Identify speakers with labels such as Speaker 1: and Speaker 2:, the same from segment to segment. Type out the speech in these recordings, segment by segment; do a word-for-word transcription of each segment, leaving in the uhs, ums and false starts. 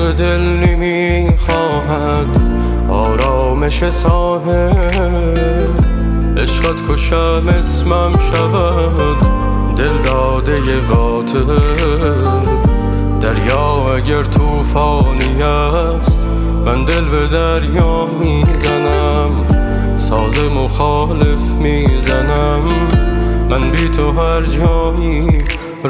Speaker 1: به دل نمیخواهد آرامش ساحل، عشقت کشم اسمم شود دل داده قاتل. دریا اگر طوفانی است من دل به دریا میزنم، ساز مخالف میزنم، من بی تو هر جایی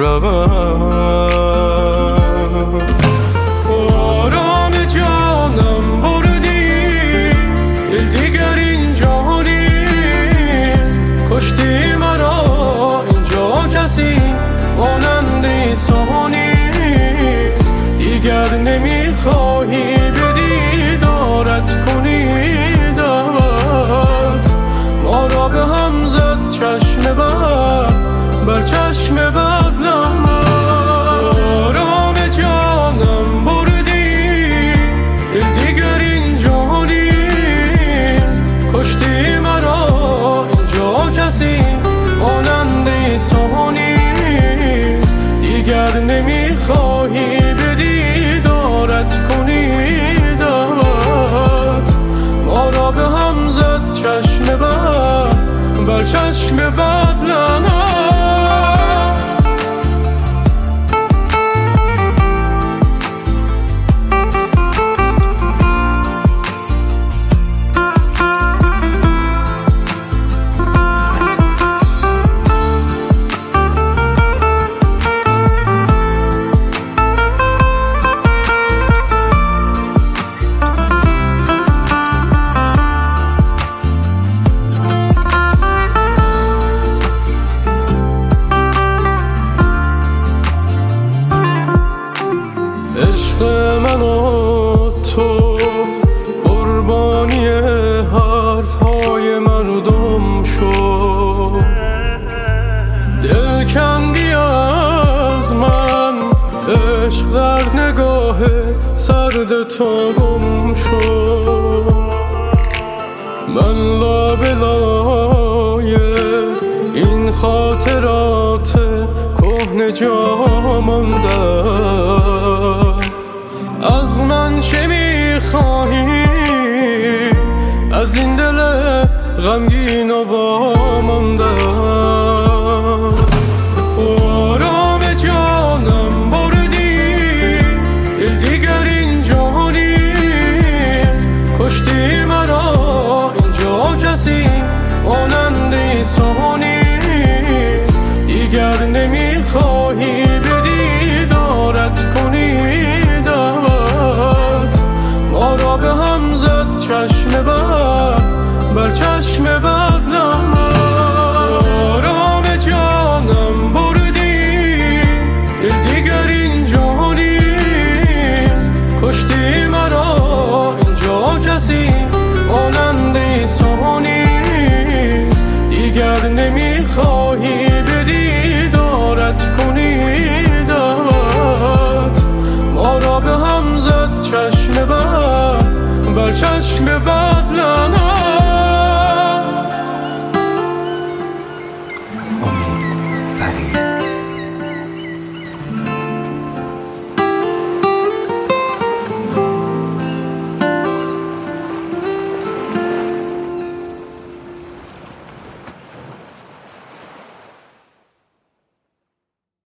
Speaker 1: روم. آرام جانم بردی، دل دیگر اینجا نیست، کشتی مرا اینجا کسی مانندی سا نیست. دیگر نمیخواهی بدی دارت کنی دعوت، ما را به هم زد چشم بد بر چشم بد لعنت. آرام جانم بردی، دل دیگر اینجا نیست، کشتی مرا اینجا کسی مانند عیسی نیست. دیگر نمیخواهی بدی دارت کنی دعوت، ما را به هم زد چشم بد بر چشم بد لعنت. عشق من و تو قربانی حرفهای مردم شد، دل کندی از من، عشق در نگاه سرد تو گم شد. من لابلای این خاطرات کهنه جا ماندم. از من چه میخواهی از این دل غمگین و وامانده؟